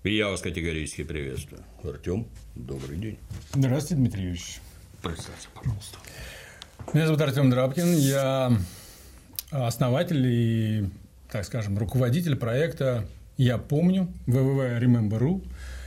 И я вас категорически приветствую. Артем, добрый день. Здравствуйте, Дмитрий Юрьевич. Представься, пожалуйста. Меня зовут Артем Драбкин. Я основатель и, так скажем, руководитель проекта «Я помню» www.remember.ru.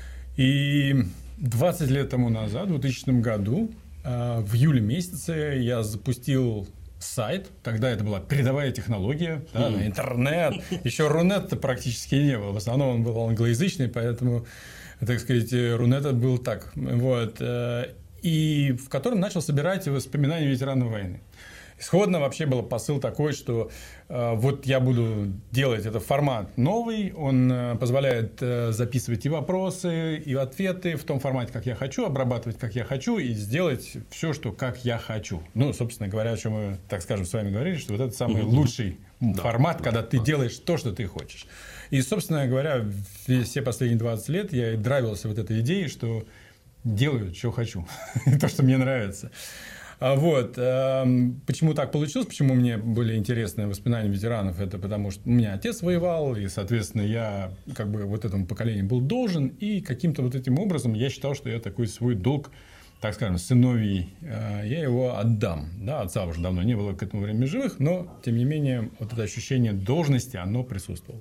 И 20 лет тому назад, в 2000 году, в июле месяце я запустил сайт. Тогда это была передовая технология, да, интернет. Еще Рунета практически не было. В основном он был англоязычный, поэтому, так сказать, Рунета был так. Вот. И в котором начал собирать воспоминания ветеранов войны. Исходно вообще был посыл такой, что вот я буду делать этот формат новый, он позволяет записывать и вопросы, и ответы в том формате, как я хочу, обрабатывать, как я хочу, и сделать все, что как я хочу. Ну, собственно говоря, о чем мы, так скажем, с вами говорили, что вот это самый лучший формат, когда ты делаешь то, что ты хочешь. И, собственно говоря, все последние 20 лет я и драйвился вот этой идеей, что делаю, что хочу, то, что мне нравится. Вот. Почему так получилось, почему мне были интересны воспоминания ветеранов, это потому что у меня отец воевал, и, соответственно, я как бы вот этому поколению был должен, и каким-то вот этим образом я считал, что я такой свой долг, так скажем, сыновий, я его отдам. Да, отца уже давно не было к этому времени живых, но, тем не вот это ощущение должности, оно присутствовало.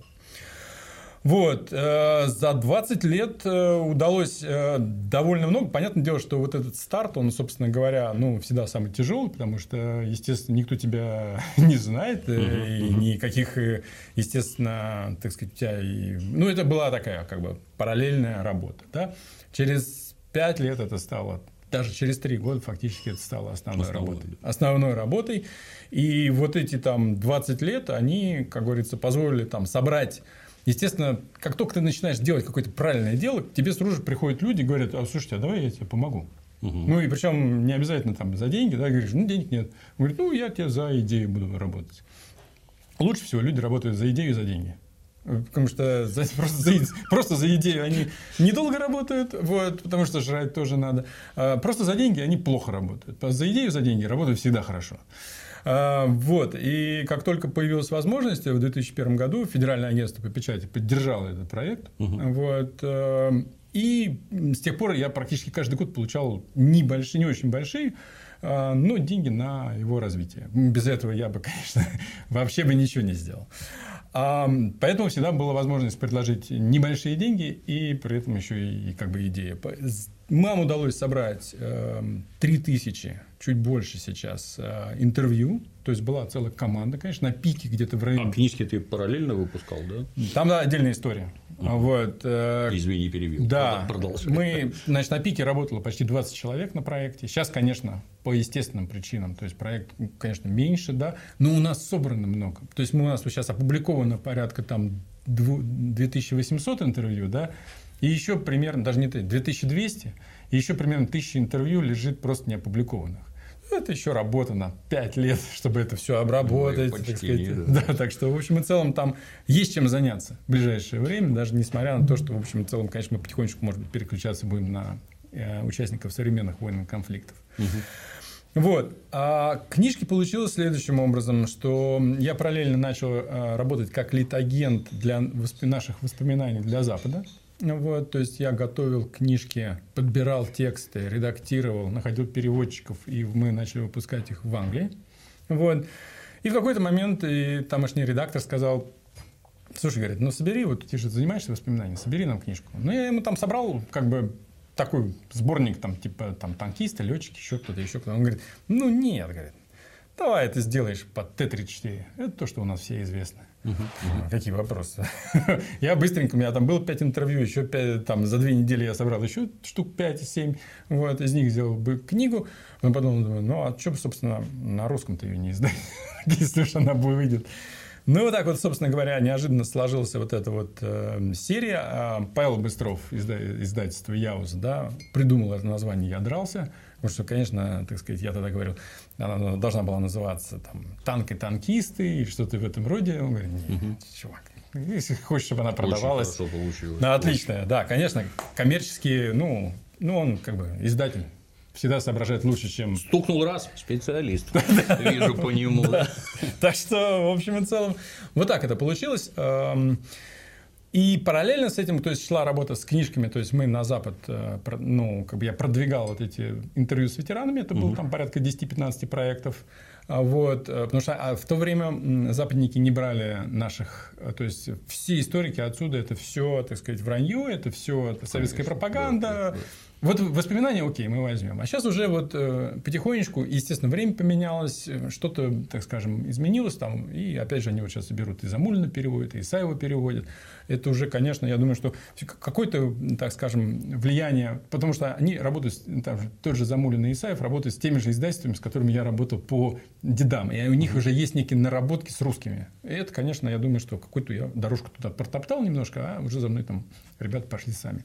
Вот. За 20 лет удалось довольно много. Понятное дело, что вот этот старт, он, собственно говоря, всегда самый тяжелый, потому что, естественно, никто тебя не знает, и никаких, естественно, так сказать, у тебя... это была такая, как бы, параллельная работа. Да? Через 5 лет это стало... Даже через 3 года фактически это стало основной работой. И вот эти 20 лет, они, как говорится, позволили собрать... Естественно, как только ты начинаешь делать какое-то правильное дело, к тебе сразу же приходят люди и говорят: слушайте, а давай я тебе помогу. И причем не обязательно за деньги, да, говоришь, денег нет. Он говорит, я тебе за идею буду работать. Лучше всего люди работают за идею и за деньги. Потому что просто за идею они недолго работают, вот, потому что жрать тоже надо. Просто за деньги они плохо работают. За идею, за деньги работают всегда хорошо. Вот. И как только появилась возможность, в 2001 году Федеральное агентство по печати поддержало этот проект. Вот. И с тех пор я практически каждый год получал не очень большие, но деньги на его развитие. Без этого я бы, конечно, вообще бы ничего не сделал. Поэтому всегда была возможность предложить небольшие деньги и при этом еще и как бы идея. Нам удалось собрать 3000, чуть больше сейчас, интервью. То есть была целая команда, конечно, на пике где-то в районе. Книжки ты параллельно выпускал, да? Там, да, отдельная история. Вот. Извини, перебил. Да. Продолжай. Мы, значит, на пике работало почти 20 человек на проекте. Сейчас, конечно, по естественным причинам. То есть проект, конечно, меньше, да, но у нас собрано много. То есть у нас сейчас опубликовано порядка 2800 интервью, да. И еще примерно, даже не 2200, и еще примерно 1000 интервью лежит просто неопубликованных. Это еще работа на 5 лет, чтобы это все обработать. Так сказать. Да, так что, в общем и целом, там есть чем заняться в ближайшее время, даже несмотря на то, что, в общем и целом, конечно, мы потихонечку, может быть, переключаться будем на участников современных военных конфликтов. Вот. А книжки получилось следующим образом, что я параллельно начал работать как лид-агент для наших воспоминаний для Запада. Вот, то есть я готовил книжки, подбирал тексты, редактировал, находил переводчиков, и мы начали выпускать их в Англии. Вот. И в какой-то момент и тамошний редактор сказал: слушай, говорит, собери, вот ты же занимаешься воспоминаниями, собери нам книжку. Я ему собрал как бы такой сборник, типа танкисты, летчики, еще кто-то. Он говорит, нет, говорит, давай это сделаешь под Т-34. Это то, что у нас все известно. Какие вопросы? Я быстренько, у меня там было 5 интервью, еще 5, за 2 недели я собрал еще штук 5-7, вот, из них сделал бы книгу. Он подумал, а что бы, собственно, на русском-то ее не издать, если уж она выйдет. Вот так вот, собственно говоря, неожиданно сложилась вот эта вот серия. Павел Быстров, издательство «Яуз», да, придумал это название «Я дрался». Потому что, конечно, так сказать, я тогда говорил, она должна была называться «Танк и танкисты» и что-то в этом роде. Он говорит, нет, чувак, если хочешь, чтобы она продавалась. Очень хорошо получилось. Отлично, да, конечно, коммерчески, он как бы издатель. Всегда соображает лучше, чем... Стукнул раз, специалист. Вижу по нему. Так что, в общем и целом, вот так это получилось. И параллельно с этим, то есть, шла работа с книжками, то есть, мы на Запад, ну, как бы я продвигал вот эти интервью с ветеранами, это было там порядка 10-15 проектов, вот, потому что в то время западники не брали наших, то есть, все историки отсюда, это все, так сказать, вранье, это все советская пропаганда. Вот воспоминания, окей, мы возьмем. А сейчас уже вот потихонечку, естественно, время поменялось, что-то, так скажем, изменилось там. И опять же, они вот сейчас берут и Замулина переводят, и Исаева переводят. Это уже, конечно, я думаю, что какое-то, так скажем, влияние, потому что они работают, там, тот же Замулин и Исаев работают с теми же издательствами, с которыми я работал по дедам. И у них уже есть некие наработки с русскими. И это, конечно, я думаю, что какую-то я дорожку туда протоптал немножко, а уже за мной там ребята пошли сами.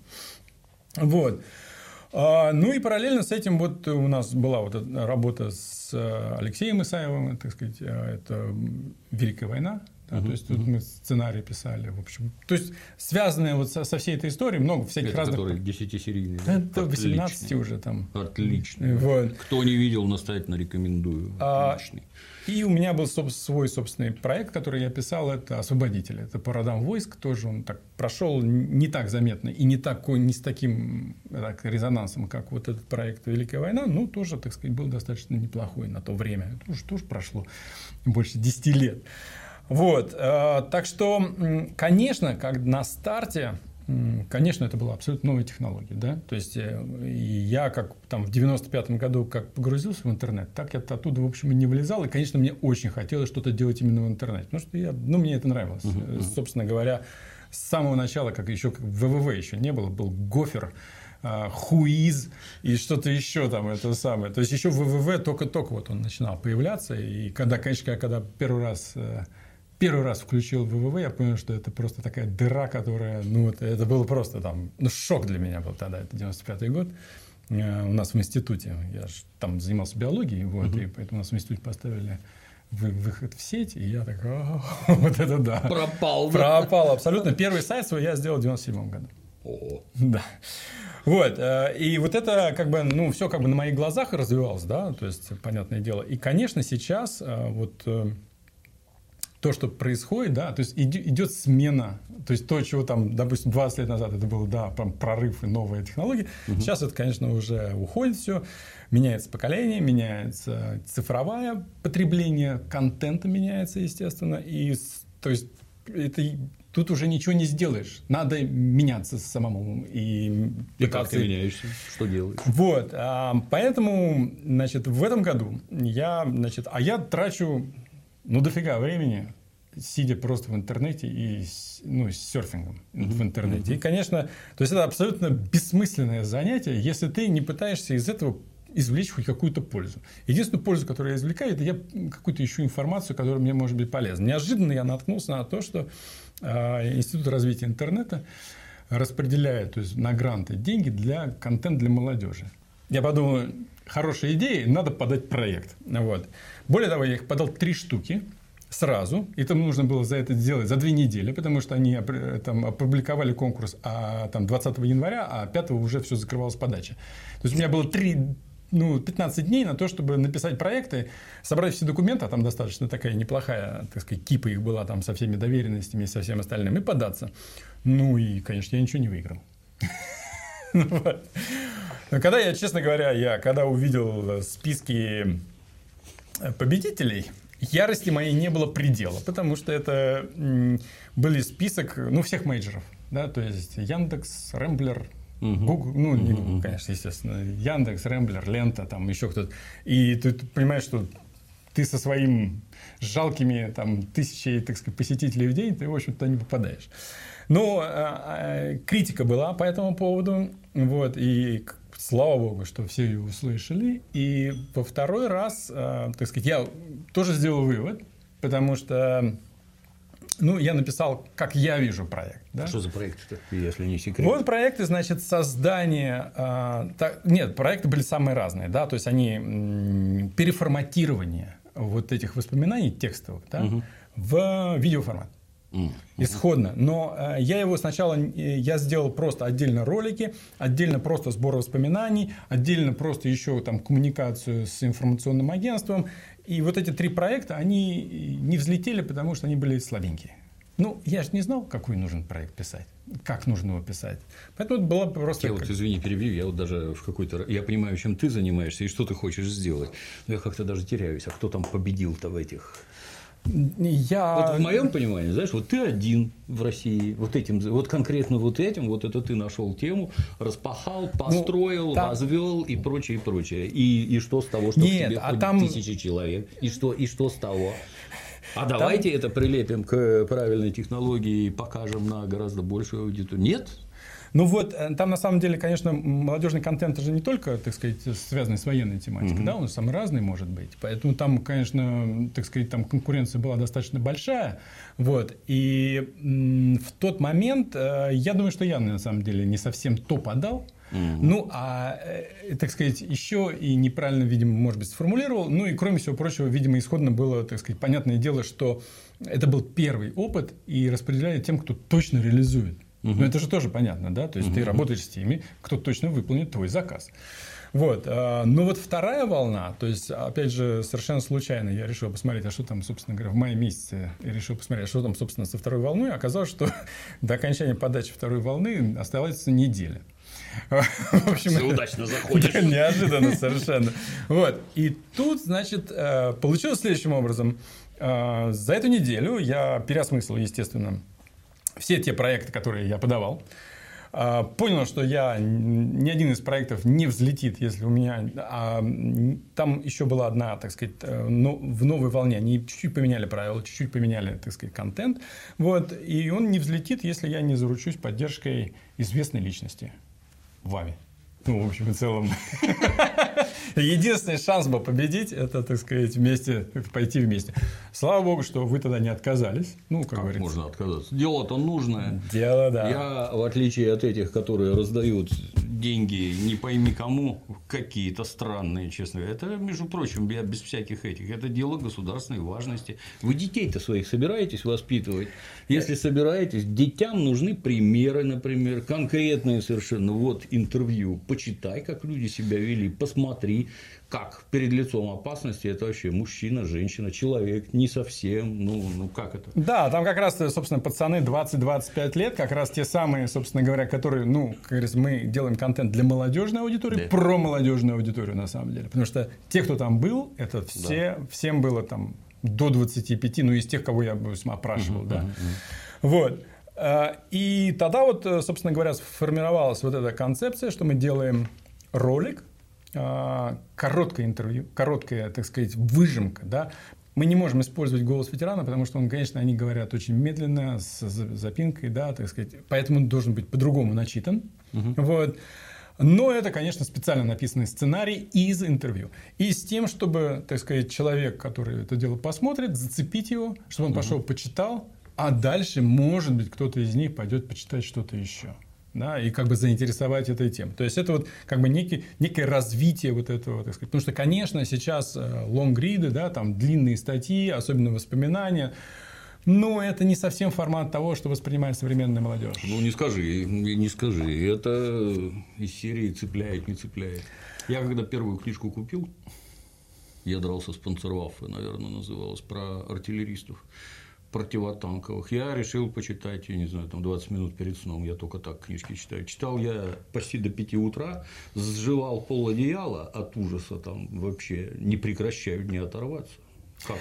Вот. Ну и параллельно с этим вот у нас была вот работа с Алексеем Исаевым, так сказать, это «Великая война». Да, то есть тут мы сценарий писали, в общем. То есть связанные вот со всей этой историей много всяких это разных. Который 10-серийный. Это 18 уже там. Отлично. Вот. Кто не видел, настоятельно рекомендую. Отличный. И у меня был свой собственный проект, который я писал, это «Освободители». Это по родам войск, тоже он так прошел не так заметно и не с таким резонансом, как вот этот проект «Великая война», но тоже, так сказать, был достаточно неплохой на то время. Это тоже прошло больше 10 лет. Вот. Так что, конечно, как на старте, конечно, это была абсолютно новая технология, да, то есть я как там в 95-м году как погрузился в интернет, так я оттуда, в общем, и не вылезал, и, конечно, мне очень хотелось что-то делать именно в интернете, потому что мне это нравилось, собственно говоря, с самого начала, как ВВВ еще не было, был Гофер, Хуиз и что-то еще там это самое, то есть еще ВВВ только-только вот он начинал появляться, и когда, конечно, когда первый раз включил ВВВ, я понял, что это просто такая дыра, которая, это было просто там, шок для меня был тогда, это 95-й год, у нас в институте, я же там занимался биологией, вот, и поэтому у нас в институте поставили выход в сеть, и я такой, вот это да. Пропал абсолютно. Первый сайт свой я сделал в 97-м году. Да. Вот, и вот это как бы, все как бы на моих глазах развивалось, да, то есть, понятное дело. И, конечно, сейчас вот то, что происходит, да, то есть идет смена, то есть то, чего там, допустим, 20 лет назад это был, да, прорыв и новые технологии, сейчас это, конечно, уже уходит все, меняется поколение, меняется цифровое потребление, контента меняется, естественно, и, то есть, тут уже ничего не сделаешь, надо меняться самому и как ты меняешься, что делаешь? Вот, поэтому, значит, в этом году я трачу дофига времени, сидя просто в интернете и с серфингом в интернете. И, конечно, то есть это абсолютно бессмысленное занятие, если ты не пытаешься из этого извлечь хоть какую-то пользу. Единственную пользу, которую я извлекаю, это я какую-то ищу информацию, которая мне может быть полезна. Неожиданно я наткнулся на то, что Институт развития интернета распределяет, то есть на гранты деньги для контента для молодежи. Я подумал, хорошая идея, надо подать проект. Вот. Более того, я их подал 3 штуки сразу. И там нужно было за это сделать за 2 недели, потому что они там опубликовали конкурс 20 января, а 5 уже все закрывалась подача. То есть у меня было 15 дней на то, чтобы написать проекты, собрать все документы, а там достаточно такая неплохая, так сказать, кипа их была там со всеми доверенностями и со всем остальным, и податься. И, конечно, я ничего не выиграл. Но когда я, честно говоря, когда увидел списки победителей, ярости моей не было предела, потому что это были список, всех мейджоров, да, то есть Яндекс, Рэмблер, Google, не Google, конечно, естественно, Яндекс, Рэмблер, Лента, там еще кто-то, и ты понимаешь, что ты со своим жалкими там 1000, так сказать, посетителей в день, ты, в общем-то, не попадаешь. Но критика была по этому поводу, вот, и слава богу, что все ее услышали. И во второй раз, так сказать, я тоже сделал вывод, потому что я написал, как я вижу проект. Да? Что за проект-то, если не секрет? Вот проекты, значит, создание... Нет, проекты были самые разные, да, то есть они переформатирование вот этих воспоминаний текстовых, да, в видеоформат. Исходно. Но я его сначала сделал просто отдельно ролики, отдельно просто сбор воспоминаний, отдельно просто еще там коммуникацию с информационным агентством. И вот эти 3 проекта, они не взлетели, потому что они были слабенькие. Ну, я же не знал, какой нужен проект писать, как нужно его писать. Поэтому это было просто... Я вот, извини, перебью, я вот даже в какой-то... Я понимаю, чем ты занимаешься и что ты хочешь сделать. Но я как-то даже теряюсь. А кто там победил-то в этих... Вот в моем понимании, знаешь, вот ты один в России, вот этим, вот конкретно вот этим, вот это ты нашел тему, распахал, построил, возвел и прочее, и прочее. И что с того, что к тебе ходит там... 1000 человек? И что с того? А давайте это прилепим к правильной технологии и покажем на гораздо большую аудиторию. Нет? Ну вот, там на самом деле, конечно, молодежный контент же не только, так сказать, связанный с военной тематикой, да, он самый разный может быть. Поэтому там, конечно, так сказать, там конкуренция была достаточно большая. Вот. И в тот момент, я думаю, что я на самом деле не совсем то подал. Ну, так сказать, еще и неправильно, видимо, может быть, сформулировал. Ну, и, кроме всего прочего, видимо, исходно было, так сказать, понятное дело, что это был первый опыт, и распределяли тем, кто точно реализует. Но это же тоже понятно, да? То есть ты работаешь с теми, кто точно выполнит твой заказ. Вот. Но вот вторая волна, то есть, опять же, совершенно случайно я решил посмотреть, а что там, собственно говоря, в мае месяце, я решил посмотреть, а что там, собственно, со второй волной. Оказалось, что до окончания подачи второй волны осталась неделя. В общем, ты удачно заходишь. Неожиданно совершенно. Вот. И тут, значит, получилось следующим образом. За эту неделю я переосмыслил, естественно, все те проекты, которые я подавал. Понял, что ни один из проектов не взлетит, если у меня... там еще была одна, так сказать, в новой волне. Они чуть-чуть поменяли правила, чуть-чуть поменяли, так сказать, контент. Вот, и он не взлетит, если я не заручусь поддержкой известной личности в Аве. Ну, в общем и целом. Единственный шанс был победить, это, так сказать, пойти вместе. Слава богу, что вы тогда не отказались. Ну, как говорится. Можно отказаться? Дело-то нужное. Дело, да. Я, в отличие от этих, которые раздают деньги не пойми кому, какие-то странные, честно говоря. Это, между прочим, я без всяких этих. Это дело государственной важности. Вы детей-то своих собираетесь воспитывать? Если собираетесь, детям нужны примеры, например, конкретные совершенно. Вот интервью. Почитай, как люди себя вели, посмотри, как перед лицом опасности это вообще мужчина, женщина, человек, не совсем, ну как это? Да, там как раз, собственно, пацаны 20-25 лет, как раз те самые, собственно говоря, которые, как говорится, мы делаем контент для молодежной аудитории, да. Про молодежную аудиторию на самом деле, потому что те, кто там был, это всем было там до 25, из тех, кого я опрашивал, да. Вот. И тогда вот, собственно говоря, сформировалась вот эта концепция, что мы делаем ролик, короткое интервью, короткая, так сказать, выжимка, да. Мы не можем использовать голос ветерана, потому что он, конечно, они говорят очень медленно, с запинкой, да, так сказать, поэтому он должен быть по-другому начитан. Вот. Но это, конечно, специально написанный сценарий из интервью. И с тем, чтобы, так сказать, человек, который это дело посмотрит, зацепить его, чтобы он пошел почитал, а дальше, может быть, кто-то из них пойдет почитать что-то еще. Да, и как бы заинтересовать этой темой. То есть это вот как бы некое развитие вот этого, так сказать. Потому что, конечно, сейчас лонгриды, да, там длинные статьи, особенно воспоминания, но это не совсем формат того, что воспринимает современная молодежь. Ну, не скажи. Это из серии цепляет, не цепляет. Я когда первую книжку купил, я дрался с Панцерваффе, наверное, называлось, про артиллеристов противотанковых. Я решил почитать, я не знаю, там 20 минут перед сном. Я только так книжки читаю. Читал я почти до 5 утра, сживал пол одеяла от ужаса, там вообще не прекращаю не оторваться. Как?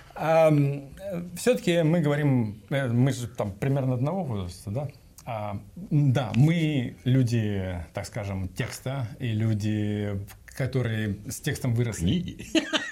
Все-таки мы говорим, мы же там примерно одного возраста, да? Да, мы люди, так скажем, текста и люди, которые с текстом выросли. Книги.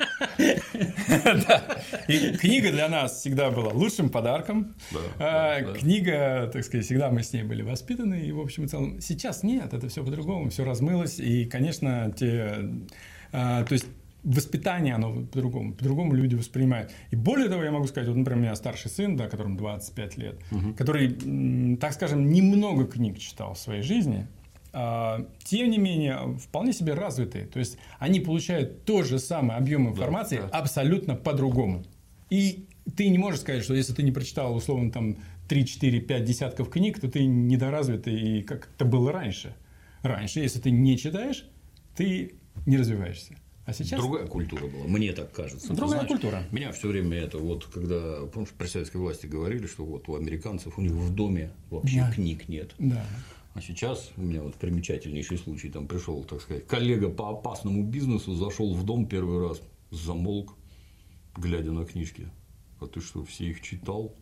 И книга для нас всегда была лучшим подарком. Книга, так сказать, всегда мы с ней были воспитаны. И, в общем и целом, сейчас нет, это все по-другому, все размылось. И, конечно, то есть воспитание, оно по-другому люди воспринимают. И более того, я могу сказать, вот, например, у меня старший сын, да, которому 25 лет, который, так скажем, немного книг читал в своей жизни, тем не менее, вполне себе развитые. То есть, они получают тот же самый объем информации абсолютно по-другому. И ты не можешь сказать, что если ты не прочитал, условно, там 3, 4, 5 десятков книг, то ты недоразвитый, и как это было раньше. Раньше, если ты не читаешь, ты не развиваешься. А сейчас другая культура была, мне так кажется. Другая культура. Меня все время это вот, когда, помнишь, при советской власти говорили, что вот у американцев у них в доме вообще книг нет. Да. А сейчас у меня вот примечательнейший случай, там пришел, так сказать, коллега по опасному бизнесу, зашел в дом первый раз, замолк, глядя на книжки. А ты что, все их читал?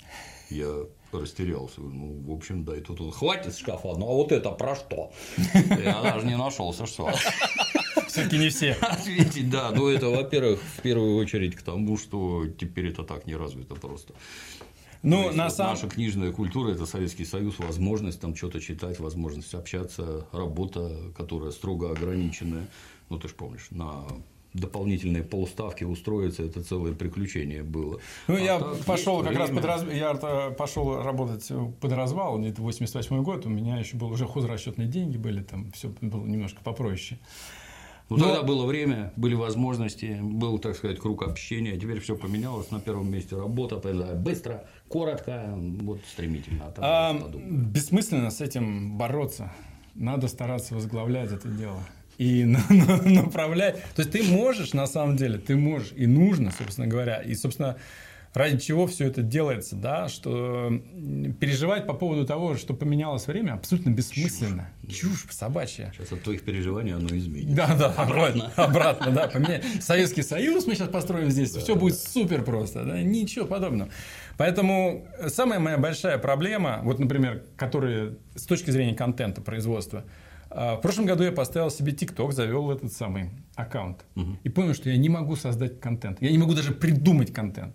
Я растерялся. Ну, в общем, да, и тут он хватит с шкафа, ну а вот это про что? Я даже не нашелся, что. Все-таки не все. Ответить, да. Ну, это, во-первых, в первую очередь к тому, что теперь это так не развито просто. Ну, наша книжная культура – это Советский Союз, возможность там что-то читать, возможность общаться, работа, которая строго ограниченная. Ну, ты же помнишь, на дополнительные полставки устроиться – это целое приключение было. Ну, я пошел как раз пошел работать под развал, где-то 88 год, у меня еще был уже хозрасчетные деньги были, там все было немножко попроще. Ну, тогда было время, были возможности, был, так сказать, круг общения. Теперь все поменялось. На первом месте работа, быстро, коротко, вот стремительно. Бессмысленно с этим бороться. Надо стараться возглавлять это дело. И направлять. То есть ты можешь, на самом деле, ты можешь и нужно, собственно говоря. И, собственно, ради чего все это делается, да, что переживать по поводу того, что поменялось время, абсолютно бессмысленно. Чушь собачья. Сейчас от твоих переживаний оно изменится. Да, обратно, да, поменять. Советский Союз мы сейчас построим здесь, все будет супер просто, да, ничего подобного. Поэтому самая моя большая проблема, вот, например, которая с точки зрения контента, производства, в прошлом году я поставил себе TikTok, завел этот самый аккаунт. И понял, что я не могу создать контент. Я не могу даже придумать контент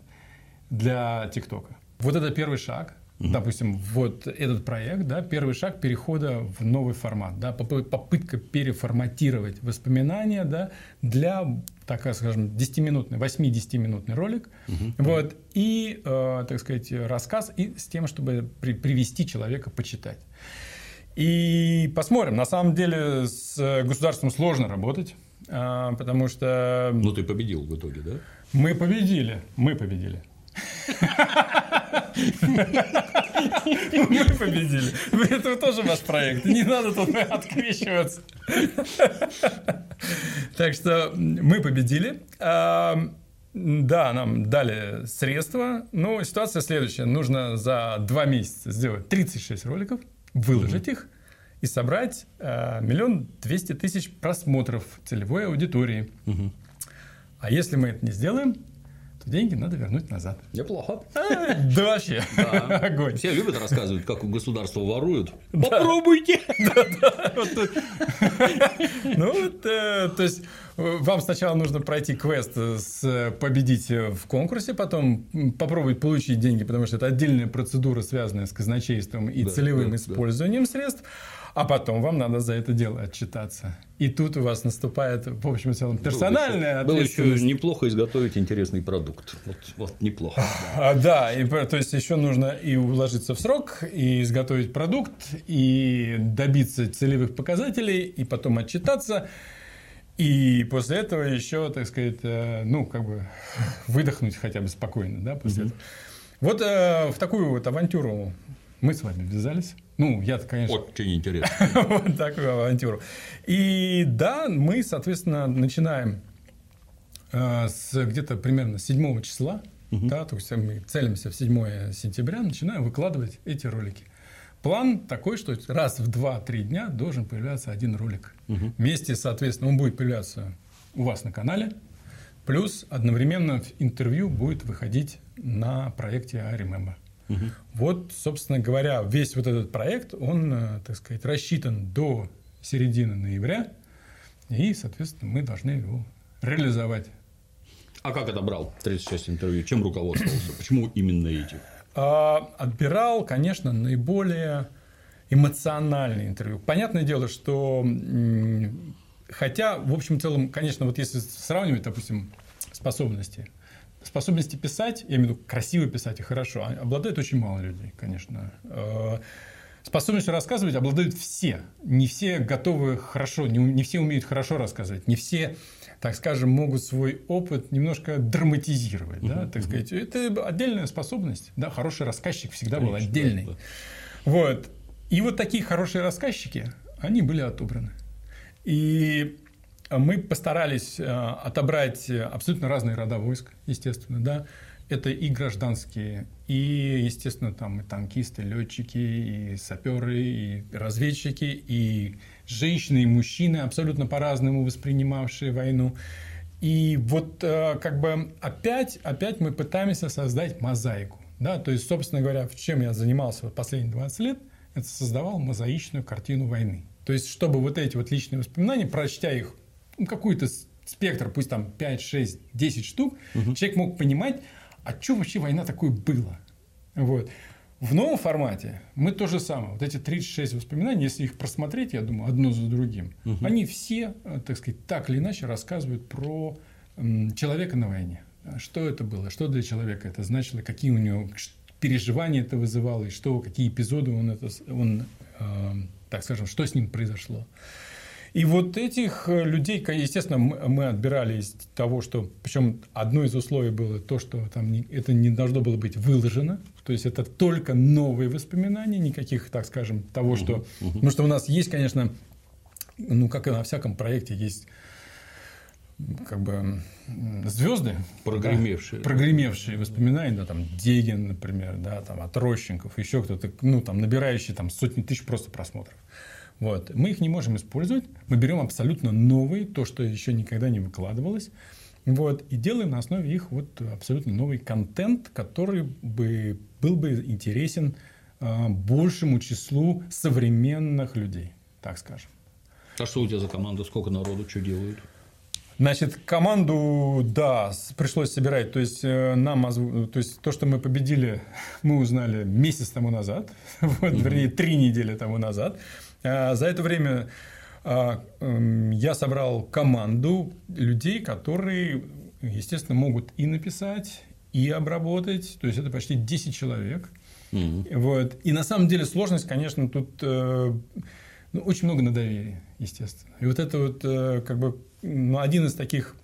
для ТикТока. Вот это первый шаг. Допустим, вот этот проект, да, первый шаг перехода в новый формат, да, попытка переформатировать воспоминания, да, для, так скажем, 10-минутный, 8-10-минутный ролик, вот, и, так сказать, рассказ, и с тем, чтобы привести человека почитать. И посмотрим. На самом деле с государством сложно работать, потому что... Ну, ты победил в итоге, да? Мы победили. Мы победили. Это тоже ваш проект. Не надо тут открещиваться. Так что мы победили. Да, нам дали средства. Но ситуация следующая. Нужно за 2 месяца сделать 36 роликов, выложить их и собрать 1 200 000 просмотров целевой аудитории. А если мы это не сделаем, то деньги надо вернуть назад. Неплохо. Да вообще. Огонь. Все любят рассказывать, как у государства воруют. Попробуйте. Ну вот, то есть вам сначала нужно пройти квест, победить в конкурсе, потом попробовать получить деньги, потому что это отдельная процедура, связанная с казначейством и целевым использованием средств. А потом вам надо за это дело отчитаться. И тут у вас наступает, в общем и целом, персональная ответственность. Было еще неплохо изготовить интересный продукт. Вот неплохо. Да, то есть еще нужно и уложиться в срок, и изготовить продукт, и добиться целевых показателей, и потом отчитаться. И после этого еще, так сказать, ну, как бы выдохнуть хотя бы спокойно, да, после этого. Вот в такую вот авантюру мы с вами ввязались. Ну, я-то, конечно... Очень интересно. Вот такую авантюру. И да, мы, соответственно, начинаем с где-то примерно 7 числа, да, то есть мы целимся в 7 сентября, начинаем выкладывать эти ролики. План такой, что раз в 2-3 дня должен появляться один ролик. Вместе, соответственно, он будет появляться у вас на канале, плюс одновременно интервью будет выходить на проекте I Remember. Вот, собственно говоря, весь вот этот проект, он, так сказать, рассчитан до середины ноября, и, соответственно, мы должны его реализовать. А как отобрал 36 интервью? Чем руководствовался? Почему именно эти? Отбирал, конечно, наиболее эмоциональные интервью. Понятное дело, что хотя, в общем и целом, конечно, вот если сравнивать, допустим, способности писать, я имею в виду красиво писать и хорошо, обладает очень мало людей, конечно. Способностью рассказывать обладают все. Не все готовы хорошо, не все умеют хорошо рассказывать, не все, так скажем, могут свой опыт немножко драматизировать. Да, так сказать. Это отдельная способность. Да, хороший рассказчик всегда был отдельный. Да. Вот. И вот такие хорошие рассказчики, они были отобраны. И мы постарались отобрать абсолютно разные рода войск, естественно, да. Это и гражданские, и, естественно, там и танкисты, летчики, и саперы, и разведчики, и женщины, и мужчины, абсолютно по-разному воспринимавшие войну. И вот как бы опять мы пытаемся создать мозаику. Да? То есть, собственно говоря, в чем я занимался последние 20 лет, это создавал мозаичную картину войны. То есть, чтобы вот эти вот личные воспоминания, прочтя их, какой-то спектр, пусть там 5, 6, 10 штук, человек мог понимать, а что вообще война такое было? Вот. В новом формате мы то же самое. Вот эти 36 воспоминаний, если их просмотреть, я думаю, одно за другим, они все, так сказать, так или иначе рассказывают про человека на войне. Что это было, что для человека это значило, какие у него переживания это вызывало, и что, какие эпизоды он, так скажем, что с ним произошло. И вот этих людей, естественно, мы отбирали из того, что... Причем одно из условий было то, что там это не должно было быть выложено. То есть, это только новые воспоминания, никаких, так скажем, того, что... Потому что у нас есть, конечно, ну, как и на всяком проекте, есть как бы звезды, прогремевшие, да, прогремевшие воспоминания, да, там Дегин, например, да, там Отрощенков, еще кто-то, ну, там, набирающий там сотни тысяч просто просмотров. Вот. Мы их не можем использовать, мы берем абсолютно новые, то, что еще никогда не выкладывалось, вот, и делаем на основе их вот абсолютно новый контент, который был бы интересен большему числу современных людей, так скажем. А что у тебя за команда, сколько народу, что делают? Значит, команду, да, пришлось собирать. То есть, то есть, то, что мы победили, мы узнали месяц тому назад, вот, вернее, 3 недели тому назад. За это время я собрал команду людей, которые, естественно, могут и написать, и обработать. То есть, это почти 10 человек. Вот. И на самом деле сложность, конечно, тут очень много на доверии, естественно. И вот это вот как бы один из таких,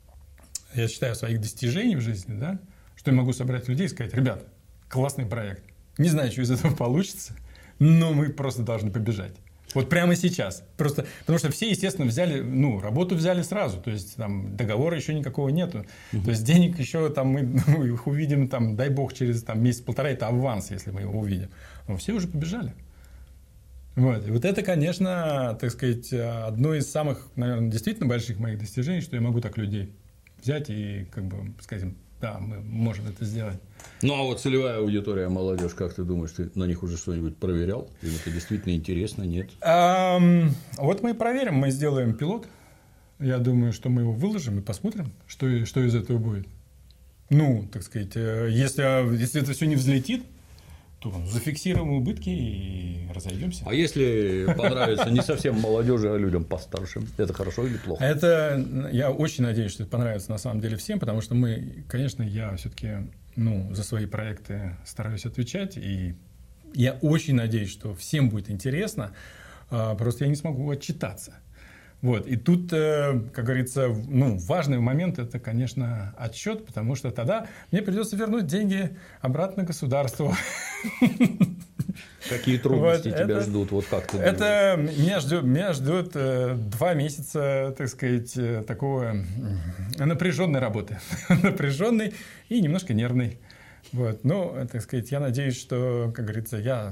я считаю, своих достижений в жизни, да, что я могу собрать людей и сказать: ребята, классный проект. Не знаю, что из этого получится, но мы просто должны побежать. Вот прямо сейчас. Просто, потому что все, естественно, взяли, ну, работу взяли сразу. То есть, там, договора еще никакого нету. То есть, денег еще там, мы их увидим, там, дай бог, через там, месяц-полтора, это аванс, если мы его увидим. Но все уже побежали. Вот. И вот это, конечно, так сказать, одно из самых, наверное, действительно больших моих достижений, что я могу так людей взять и, как бы, сказать им: да, мы можем это сделать. Ну, а вот целевая аудитория, молодежь, как ты думаешь, ты на них уже что-нибудь проверял? Им это действительно интересно, нет? Вот мы и проверим, мы сделаем пилот. Я думаю, что мы его выложим и посмотрим, что из этого будет. Ну, так сказать, если это все не взлетит, то зафиксируем убытки и разойдемся. А если понравится не совсем молодежи, а людям постарше, это хорошо или плохо? Это я очень надеюсь, что это понравится на самом деле всем, потому что мы, конечно, я все-таки за свои проекты стараюсь отвечать, и я очень надеюсь, что всем будет интересно, просто я не смогу отчитаться. Вот. И тут, как говорится, важный момент – это, конечно, отчет, потому что тогда мне придется вернуть деньги обратно государству. Какие трудности тебя ждут? Вот как ты думаешь? Меня ждет 2 месяца, так сказать, такого напряженной работы. Напряженной и немножко нервной. Вот. Но, так сказать, я надеюсь, что, как говорится,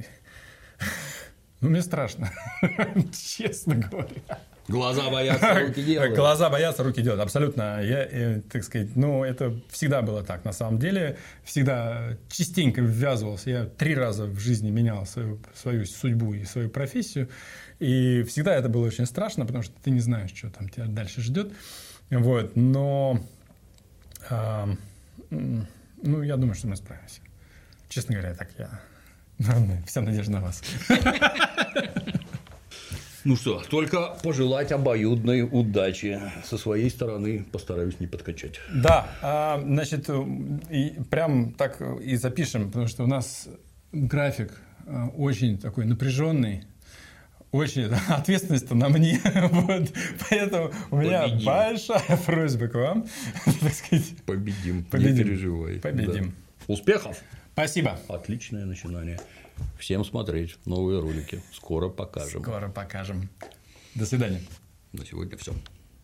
мне страшно, честно говоря. Глаза боятся, руки делают. Глаза боятся, руки делают. Абсолютно. Так сказать, это всегда было так. На самом деле, всегда частенько ввязывался. Я 3 раза в жизни менял свою судьбу и свою профессию. И всегда это было очень страшно, потому что ты не знаешь, что там тебя дальше ждет. Вот. Но я думаю, что мы справимся. Честно говоря, так вся надежда на вас. Ну что, только пожелать обоюдной удачи. Со своей стороны постараюсь не подкачать. Да, значит, прям так и запишем, потому что у нас график очень такой напряженный, очень ответственность-то на мне. Вот. Поэтому у меня большая просьба к вам. Так сказать, победим, не переживай. Победим. Да. Успехов! Спасибо. Отличное начинание. Всем смотреть новые ролики. Скоро покажем. До свидания. На сегодня все.